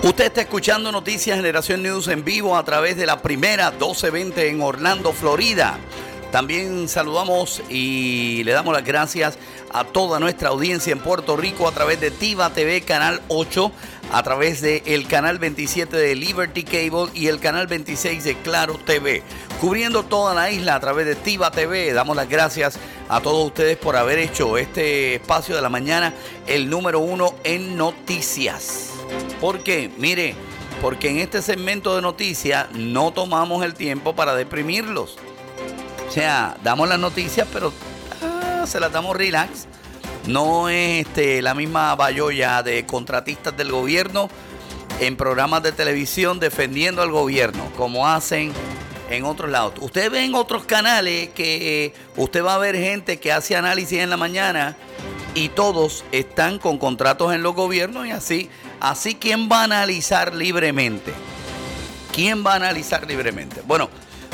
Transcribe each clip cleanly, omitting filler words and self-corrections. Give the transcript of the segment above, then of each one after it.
Usted está escuchando Noticias Generación News en vivo a través de la primera 1220 en Orlando, Florida. También saludamos y le damos las gracias a toda nuestra audiencia en Puerto Rico a través de TIVA TV Canal 8, a través del Canal 27 de Liberty Cable y el Canal 26 de Claro TV. Cubriendo toda la isla a través de TIVA TV. Damos las gracias a todos ustedes por haber hecho este espacio de la mañana el número 1 en noticias. ¿Por qué? Mire, porque en este segmento de noticias no tomamos el tiempo para deprimirlos. O sea, damos las noticias, pero se las damos relax. No es la misma bayolla de contratistas del gobierno en programas de televisión defendiendo al gobierno, como hacen en otros lados. Usted ve en otros canales que usted va a ver gente que hace análisis en la mañana y todos están con contratos en los gobiernos y así. Así, ¿quién va a analizar libremente? ¿Quién va a analizar libremente? Bueno,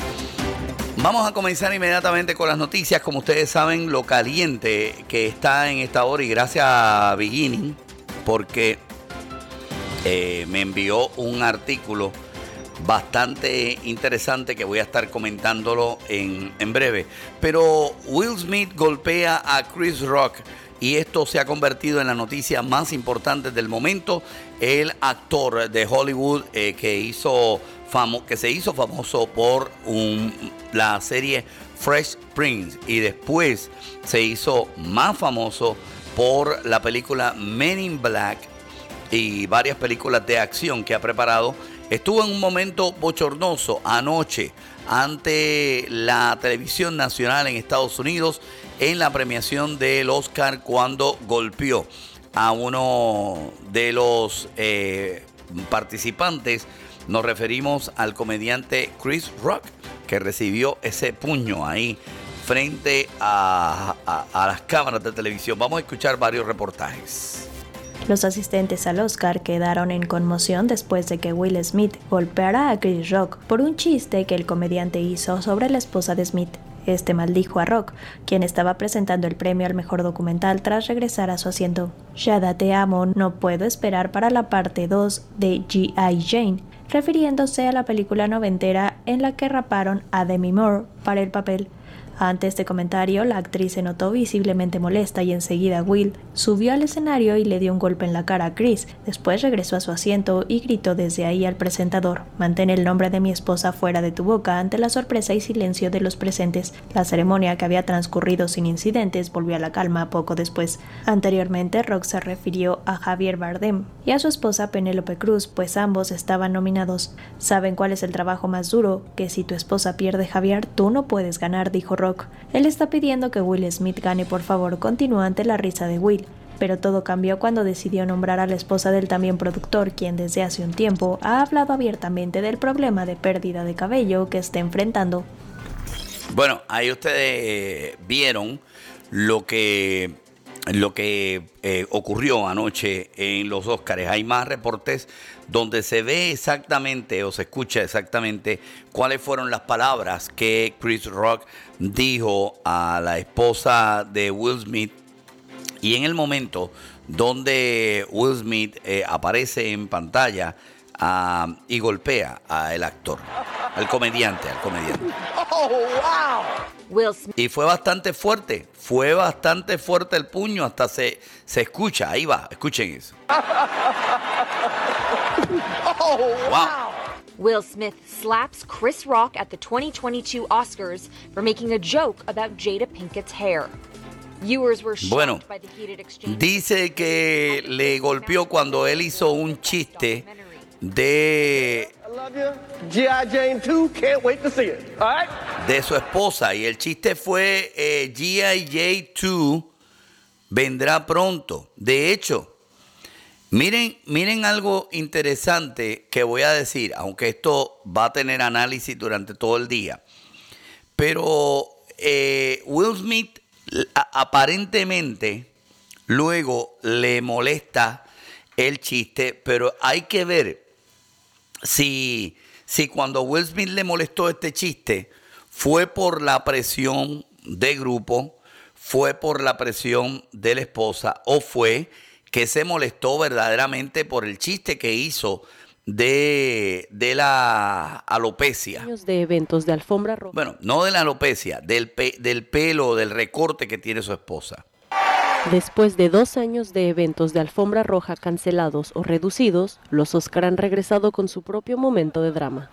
vamos a comenzar inmediatamente con las noticias. Como ustedes saben, lo caliente que está en esta hora, y gracias a Beginning, porque me envió un artículo bastante interesante que voy a estar comentándolo en breve. Pero Will Smith golpea a Chris Rock y esto se ha convertido en la noticia más importante del momento. El actor de Hollywood que se hizo famoso por la serie Fresh Prince y después se hizo más famoso por la película Men in Black y varias películas de acción que ha preparado. Estuvo en un momento bochornoso anoche ante la televisión nacional en Estados Unidos en la premiación del Oscar cuando golpeó a uno de los participantes. Nos referimos al comediante Chris Rock, que recibió ese puño ahí frente a las cámaras de televisión. Vamos a escuchar varios reportajes. Los asistentes al Oscar quedaron en conmoción después de que Will Smith golpeara a Chris Rock por un chiste que el comediante hizo sobre la esposa de Smith. Este maldijo a Rock, quien estaba presentando el premio al mejor documental tras regresar a su asiento. Shada, te amo, no puedo esperar para la parte 2 de G.I. Jane, refiriéndose a la película noventera en la que raparon a Demi Moore para el papel. Ante este comentario, la actriz se notó visiblemente molesta y enseguida Will subió al escenario y le dio un golpe en la cara a Chris. Después regresó a su asiento y gritó desde ahí al presentador: «Mantén el nombre de mi esposa fuera de tu boca». Ante la sorpresa y silencio de los presentes, la ceremonia, que había transcurrido sin incidentes, volvió a la calma poco después. Anteriormente, Rock se refirió a Javier Bardem y a su esposa Penélope Cruz, pues ambos estaban nominados. «¿Saben cuál es el trabajo más duro? Que si tu esposa pierde, Javier, tú no puedes ganar», dijo Rock. Él está pidiendo que Will Smith gane, por favor, continuó ante la risa de Will. Pero todo cambió cuando decidió nombrar a la esposa del también productor, quien desde hace un tiempo ha hablado abiertamente del problema de pérdida de cabello que está enfrentando. Bueno, ahí ustedes vieron lo que ocurrió anoche en los Óscares. Hay más reportes donde se ve exactamente o se escucha exactamente cuáles fueron las palabras que Chris Rock dijo a la esposa de Will Smith. Y en el momento donde Will Smith aparece en pantalla y golpea al actor, al comediante. Oh, wow. Will Smith. Y fue bastante fuerte el puño, hasta se escucha, ahí va, escuchen eso. Oh, Wow. Will Smith slaps Chris Rock at the 2022 Oscars for making a joke about Jada Pinkett's hair. Viewers were shocked by the heated exchange. Dice que le golpeó cuando él hizo un chiste de I love you. G.I. Jane 2, can't wait to see it. All right? de su esposa, y el chiste fue G.I. Jane 2 vendrá pronto. De hecho, miren algo interesante que voy a decir, aunque esto va a tener análisis durante todo el día. Pero Will Smith aparentemente luego le molesta el chiste, pero hay que ver si cuando Will Smith le molestó este chiste fue por la presión de grupo, fue por la presión de la esposa, o fue que se molestó verdaderamente por el chiste que hizo de la alopecia. De eventos de alfombra roja. Bueno, no de la alopecia, del pelo, del recorte que tiene su esposa. Después de 2 años de eventos de alfombra roja cancelados o reducidos, los Oscar han regresado con su propio momento de drama.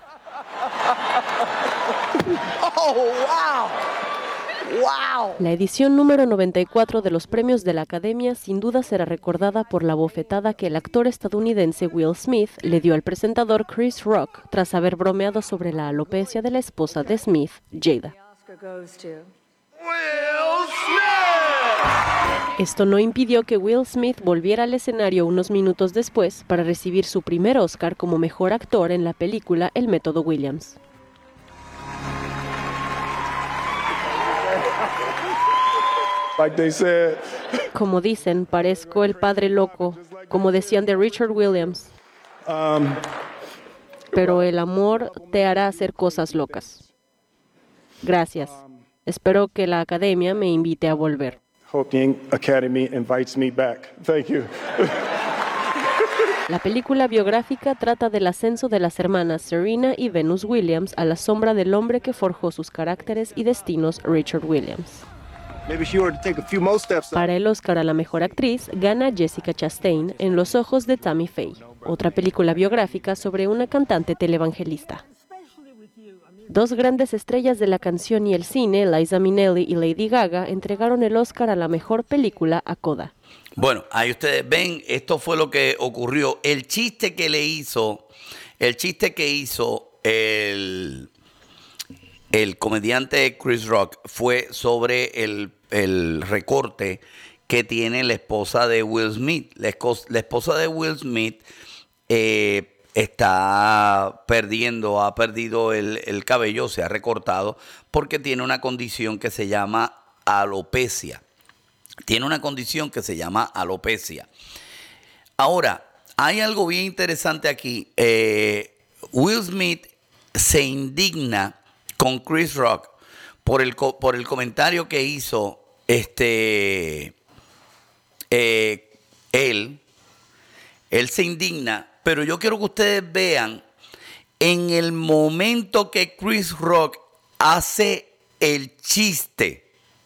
Oh, wow. Wow. La edición número 94 de los premios de la Academia sin duda será recordada por la bofetada que el actor estadounidense Will Smith le dio al presentador Chris Rock tras haber bromeado sobre la alopecia de la esposa de Smith, Jada. Esto no impidió que Will Smith volviera al escenario unos minutos después para recibir su primer Oscar como mejor actor en la película El Método Williams. Como dicen, parezco el padre loco, como decían de Richard Williams. Pero el amor te hará hacer cosas locas. Gracias. Espero que la Academia me invite a volver. La película biográfica trata del ascenso de las hermanas Serena y Venus Williams a la sombra del hombre que forjó sus caracteres y destinos, Richard Williams. Para el Oscar a la mejor actriz, gana Jessica Chastain en Los ojos de Tammy Faye, otra película biográfica sobre una cantante televangelista. 2 grandes estrellas de la canción y el cine, Liza Minnelli y Lady Gaga, entregaron el Oscar a la mejor película a Coda. Bueno, ahí ustedes ven, esto fue lo que ocurrió. El chiste que hizo el comediante Chris Rock fue sobre el recorte que tiene la esposa de Will Smith. La esposa de Will Smith ha perdido el cabello, se ha recortado porque tiene una condición que se llama alopecia. Ahora, hay algo bien interesante aquí. Will Smith se indigna con Chris Rock por el comentario que hizo él se indigna, pero yo quiero que ustedes vean en el momento que Chris Rock hace el chiste.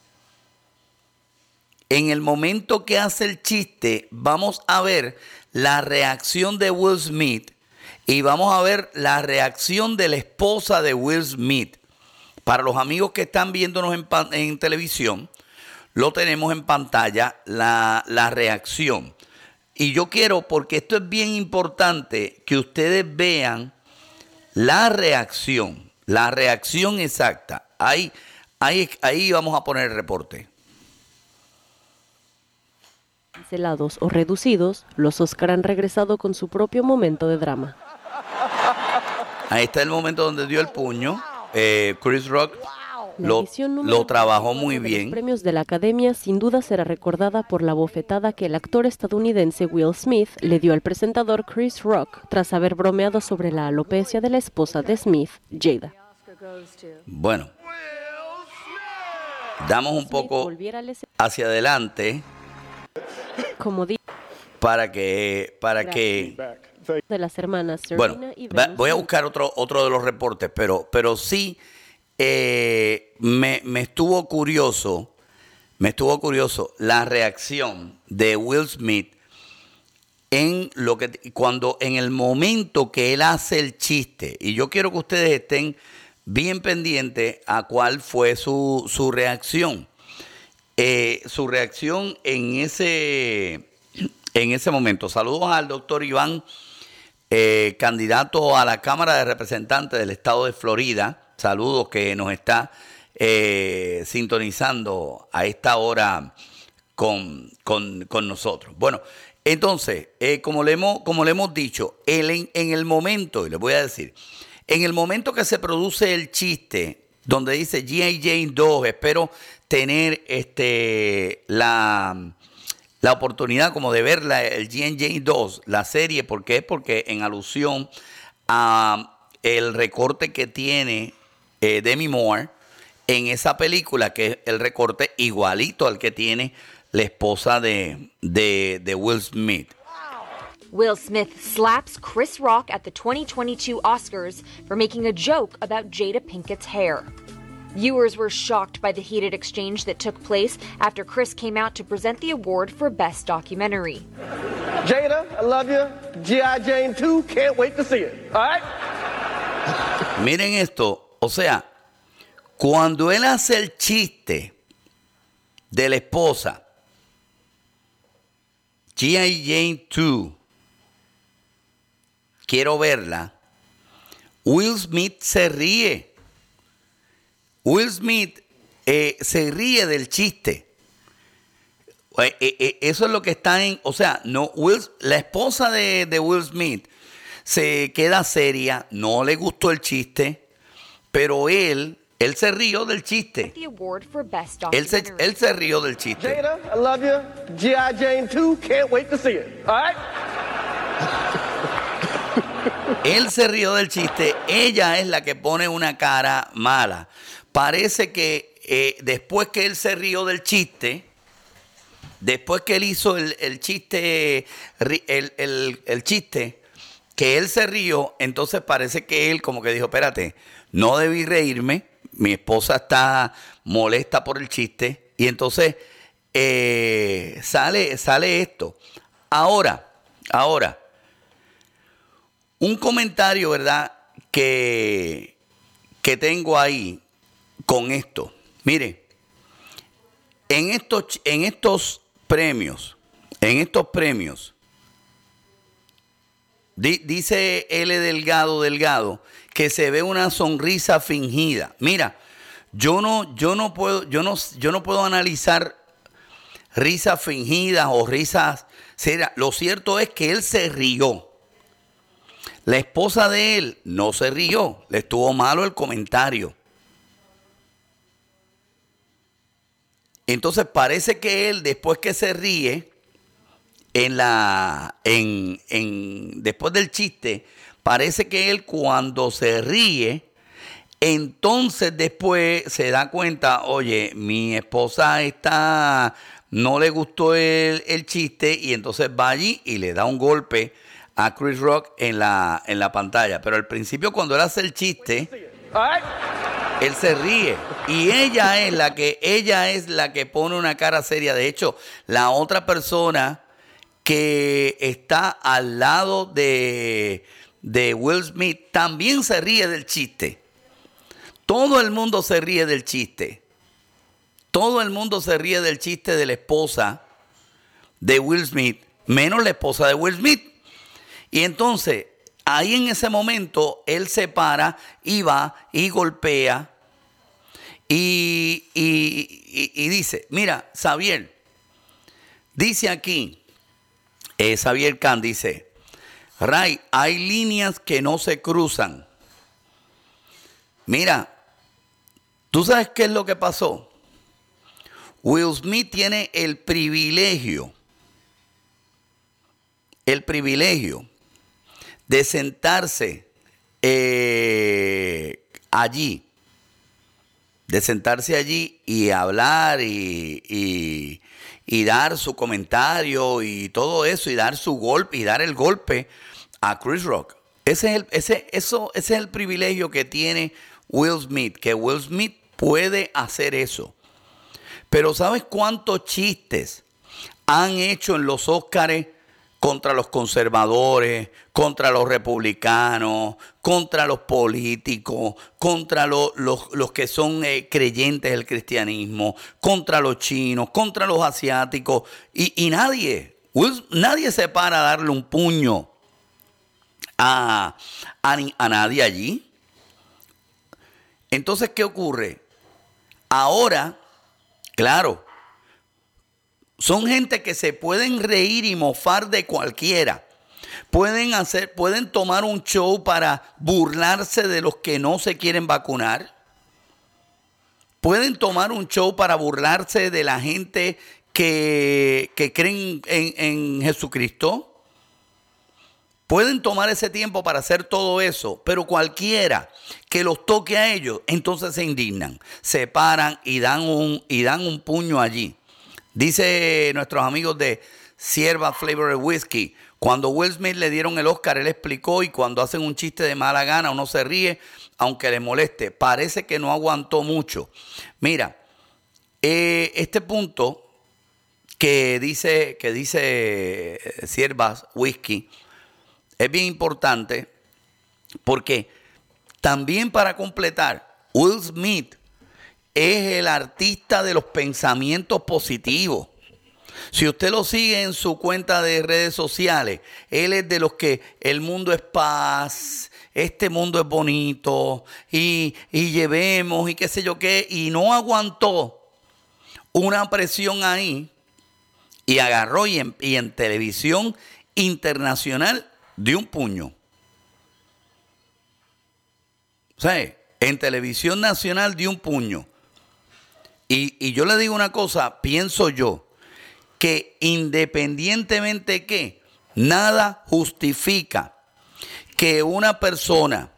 En el momento que hace el chiste, vamos a ver la reacción de Will Smith y vamos a ver la reacción de la esposa de Will Smith. Para los amigos que están viéndonos en televisión, lo tenemos en pantalla, la reacción. Y yo quiero, porque esto es bien importante, que ustedes vean la reacción exacta. Ahí vamos a poner el reporte. Cancelados o reducidos, los Oscar han regresado con su propio momento de drama. Ahí está el momento donde dio el puño. Chris Rock lo trabajó muy bien. Los premios de la Academia sin duda será recordada por la bofetada que el actor estadounidense Will Smith le dio al presentador Chris Rock tras haber bromeado sobre la alopecia de la esposa de Smith, Jada. Bueno, damos un poco hacia adelante para que de las hermanas Serena y Venus. Voy a buscar otro de los reportes, pero sí me estuvo curioso la reacción de Will Smith en el momento que él hace el chiste. Y yo quiero que ustedes estén bien pendientes a cuál fue su reacción. Su reacción en ese momento. Saludos al doctor Iván, candidato a la Cámara de Representantes del Estado de Florida. Saludos, que nos está sintonizando a esta hora con nosotros. Bueno, entonces, como le hemos dicho, en el momento, y les voy a decir, en el momento que se produce el chiste, donde dice G.I. Jane 2, espero tener la oportunidad como de ver el G.I. Jane 2, la serie. ¿Por qué? Porque en alusión a el recorte que tiene Demi Moore en esa película, que es el recorte igualito al que tiene la esposa de Will Smith. Will Smith slaps Chris Rock at the 2022 Oscars for making a joke about Jada Pinkett's hair. Viewers were shocked by the heated exchange that took place after Chris came out to present the award for Best Documentary. Jada, I love you. G.I. Jane 2, can't wait to see it. All right? Miren esto, o sea, cuando él hace el chiste de la esposa, G.I. Jane 2, quiero verla, Will Smith se ríe. Will Smith se ríe del chiste. Eso es lo que está en... O sea, no, la esposa de Will Smith se queda seria, no le gustó el chiste, pero él se rió del chiste. Él se rió del chiste. Jada, I love you. G.I. Jane 2, can't wait to see it. All right? Él se rió del chiste, ella es la que pone una cara mala. Parece que después que él se rió del chiste, después que él hizo el chiste, el chiste, que él se rió, entonces parece que él como que dijo, espérate, no debí reírme, mi esposa está molesta por el chiste, y entonces sale esto. Ahora, un comentario, ¿verdad?, que tengo ahí con esto. Mire, en estos premios, dice L. Delgado, que se ve una sonrisa fingida. Mira, yo no puedo analizar risas fingidas o risas serias. Lo cierto es que él se rió. La esposa de él no se rió, le estuvo malo el comentario. Entonces parece que él, después que se ríe, después del chiste, parece que él cuando se ríe, entonces después se da cuenta, oye, mi esposa no le gustó el chiste, y entonces va allí y le da un golpe a Chris Rock en la pantalla. Pero al principio, cuando él hace el chiste, él se ríe, y ella es la que pone una cara seria. De hecho, la otra persona que está al lado de Will Smith también se ríe del chiste. Todo el mundo se ríe del chiste. Todo el mundo se ríe del chiste de la esposa de Will Smith, menos la esposa de Will Smith. Y entonces, ahí en ese momento, él se para y va y golpea y dice, mira, Xavier, dice aquí, Xavier Khan dice, Ray, hay líneas que no se cruzan. Mira, ¿tú sabes qué es lo que pasó? Will Smith tiene el privilegio de sentarse allí y hablar y dar su comentario y todo eso, y dar su golpe y dar el golpe a Chris Rock. Ese es el privilegio que tiene Will Smith, que Will Smith puede hacer eso. Pero ¿sabes cuántos chistes han hecho en los Óscares contra los conservadores, contra los republicanos, contra los políticos, contra los que son creyentes del cristianismo, contra los chinos, contra los asiáticos? Y nadie se para a darle un puño a nadie allí. Entonces, ¿qué ocurre? Ahora, claro, son gente que se pueden reír y mofar de cualquiera. Pueden tomar un show para burlarse de los que no se quieren vacunar. Pueden tomar un show para burlarse de la gente que creen en Jesucristo. Pueden tomar ese tiempo para hacer todo eso, pero cualquiera que los toque a ellos, entonces se indignan, se paran y dan un puño allí. Dice nuestros amigos de Sierva Flavored Whiskey, cuando Will Smith le dieron el Oscar, él explicó, y cuando hacen un chiste de mala gana uno se ríe, aunque le moleste. Parece que no aguantó mucho. Mira, este punto que dice Sierva Whiskey es bien importante, porque también, para completar, Will Smith es el artista de los pensamientos positivos. Si usted lo sigue en su cuenta de redes sociales, él es de los que el mundo es paz, este mundo es bonito, y llevemos, y qué sé yo qué, y no aguantó una presión ahí, y agarró y en televisión internacional dio un puño. O sea, en televisión nacional dio un puño. Y yo le digo una cosa, pienso yo, que independientemente que nada justifica que una persona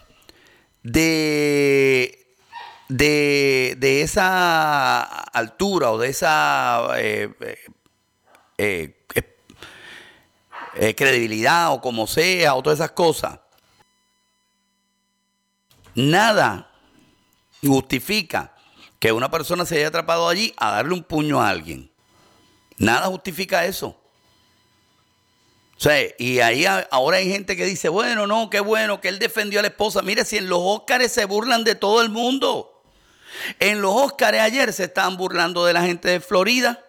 de esa altura o de esa credibilidad o como sea, o todas esas cosas, nada justifica que una persona se haya atrapado allí a darle un puño a alguien. Nada justifica eso. O sea, y ahí ahora hay gente que dice, bueno, no, qué bueno que él defendió a la esposa. Mire, si en los Óscares se burlan de todo el mundo. En los Óscares ayer se estaban burlando de la gente de Florida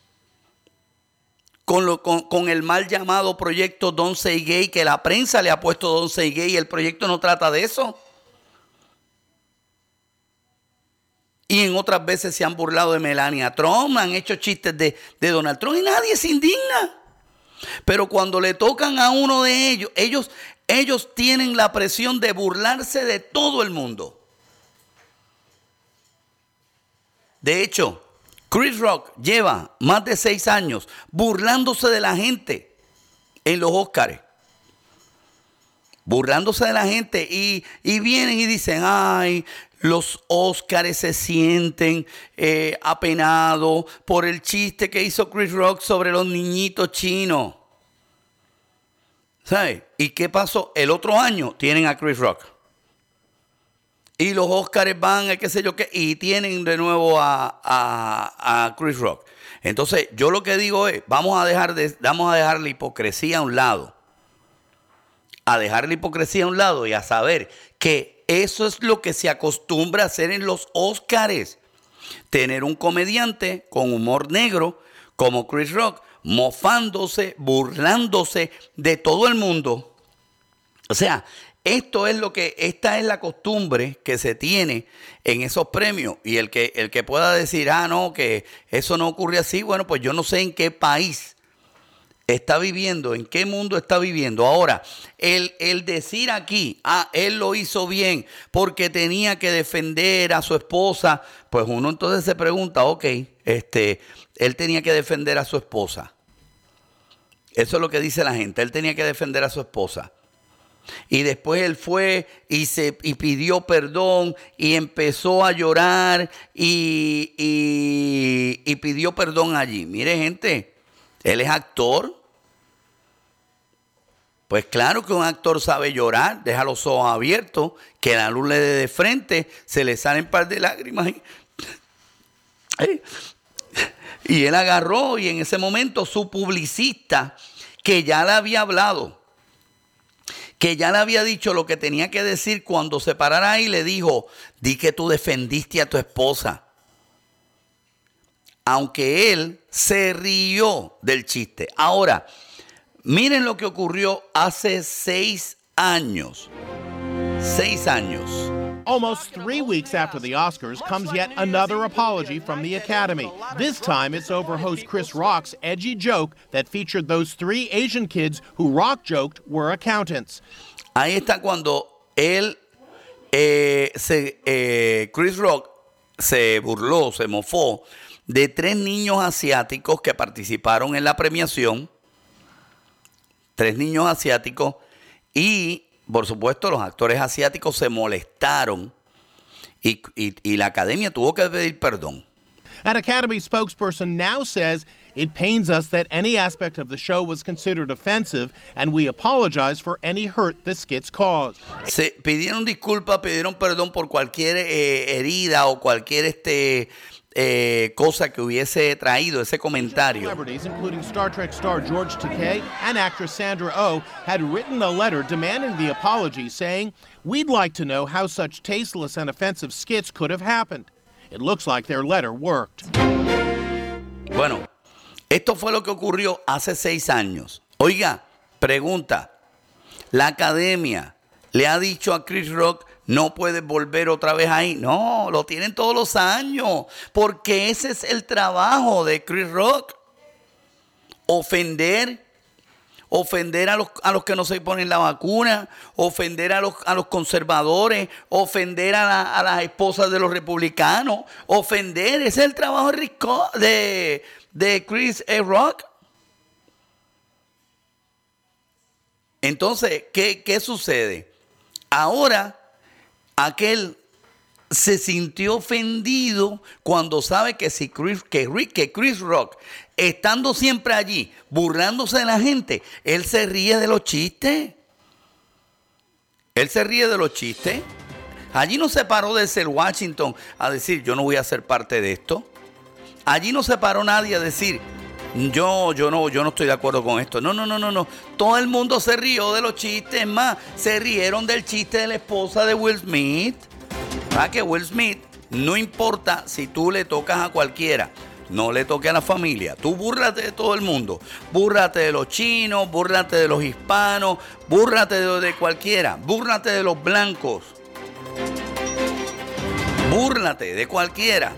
con el mal llamado proyecto Don't Say Gay, que la prensa le ha puesto Don't Say Gay, y el proyecto no trata de eso. Y en otras veces se han burlado de Melania Trump, han hecho chistes de Donald Trump y nadie se indigna. Pero cuando le tocan a uno de ellos tienen la presión de burlarse de todo el mundo. De hecho, Chris Rock lleva más de 6 años burlándose de la gente en los Óscares. Burlándose de la gente y vienen y dicen, ay, los Óscares se sienten apenados por el chiste que hizo Chris Rock sobre los niñitos chinos. ¿Sabes? ¿Y qué pasó? El otro año tienen a Chris Rock. Y los Óscares van a qué sé yo qué, y tienen de nuevo a Chris Rock. Entonces, yo lo que digo es, vamos a dejar la hipocresía a un lado. A dejar la hipocresía a un lado y a saber que eso es lo que se acostumbra a hacer en los Óscares. Tener un comediante con humor negro como Chris Rock, mofándose, burlándose de todo el mundo. O sea, esta es la costumbre que se tiene en esos premios. Y el que pueda decir, no, que eso no ocurre así, bueno, pues yo no sé en qué país está viviendo, en qué mundo está viviendo. Ahora, el decir aquí, él lo hizo bien porque tenía que defender a su esposa, pues uno entonces se pregunta, ok, él tenía que defender a su esposa. Eso es lo que dice la gente, él tenía que defender a su esposa. Y después él fue y pidió perdón y empezó a llorar y pidió perdón allí. Mire, gente, él es actor. Pues claro que un actor sabe llorar, deja los ojos abiertos, que la luz le dé de frente, se le salen un par de lágrimas. Y él agarró, y en ese momento su publicista, que ya le había hablado, que ya le había dicho lo que tenía que decir cuando se parara ahí, le dijo, di que tú defendiste a tu esposa. Aunque él se rió del chiste. Ahora, miren lo que ocurrió hace 6 años. 6 años. Almost 3 weeks after the Oscars comes yet another apology from the Academy. This time it's over host Chris Rock's edgy joke that featured those 3 Asian kids who Rock joked were accountants. Ahí está cuando Chris Rock se burló, se mofó de 3 niños asiáticos que participaron en la premiación. 3 niños asiáticos, y por supuesto los actores asiáticos se molestaron y la academia tuvo que pedir perdón. An Academy spokesperson now says it pains us that any aspect of the show was considered offensive, and we apologize for any hurt the skits caused. Se pidieron disculpas, pidieron perdón por cualquier herida o cualquier cosa que hubiese traído ese comentario. Celebrities, including Star Trek star George Takei and actress Sandra Oh, had written a letter demanding the apology, saying, "We'd like to know how such tasteless and offensive skits could have happened." It looks like their letter worked. Bueno, esto fue lo que ocurrió hace 6 años. Oiga, pregunta, ¿la Academia le ha dicho a Chris Rock no puedes volver otra vez ahí? No, lo tienen todos los años, porque ese es el trabajo de Chris Rock. Ofender a los que no se ponen la vacuna, ofender a los conservadores, ofender a las esposas de los republicanos, ese es el trabajo de Chris Rock. Entonces, ¿qué sucede? Ahora, aquel se sintió ofendido cuando sabe que Chris Rock, estando siempre allí, burlándose de la gente, él se ríe de los chistes. Allí no se paró desde el Washington a decir, yo no voy a ser parte de esto. Allí no se paró nadie a decir, yo no estoy de acuerdo con esto. No. Todo el mundo se rió de los chistes. Más, se rieron del chiste de la esposa de Will Smith. Que Will Smith, no importa si tú le tocas a cualquiera, no le toque a la familia. Tú búrrate de todo el mundo. Búrrate de los chinos, búrrate de los hispanos, búrrate de cualquiera. Búrrate de los blancos. Búrrate de cualquiera.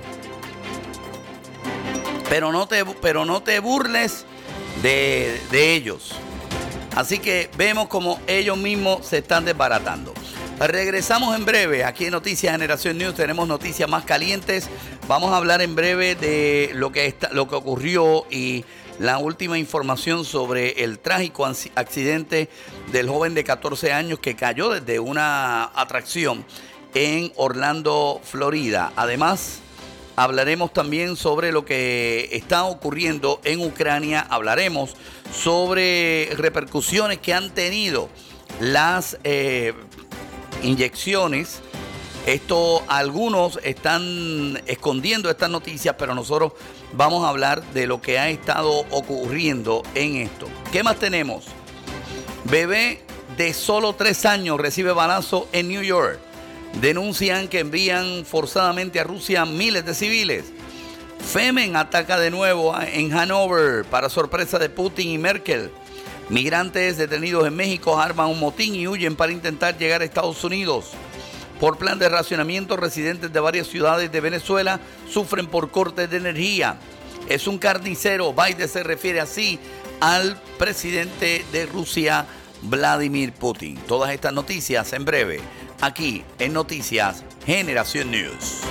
Pero no te burles de ellos. Así que vemos como ellos mismos se están desbaratando. Regresamos en breve aquí en Noticias Generación News. Tenemos noticias más calientes. Vamos a hablar en breve de lo que ocurrió y la última información sobre el trágico accidente del joven de 14 años que cayó desde una atracción en Orlando, Florida. Además, hablaremos también sobre lo que está ocurriendo en Ucrania. Hablaremos sobre repercusiones que han tenido las inyecciones. Algunos están escondiendo estas noticias, pero nosotros vamos a hablar de lo que ha estado ocurriendo en esto. ¿Qué más tenemos? Bebé de solo 3 años recibe balazo en New York. Denuncian que envían forzadamente a Rusia miles de civiles. Femen ataca de nuevo en Hanover para sorpresa de Putin y Merkel. Migrantes detenidos en México arman un motín y huyen para intentar llegar a Estados Unidos. Por plan de racionamiento, residentes de varias ciudades de Venezuela sufren por cortes de energía. Es un carnicero. Biden se refiere así al presidente de Rusia, Vladimir Putin. Todas estas noticias en breve, aquí en Noticias Generación News.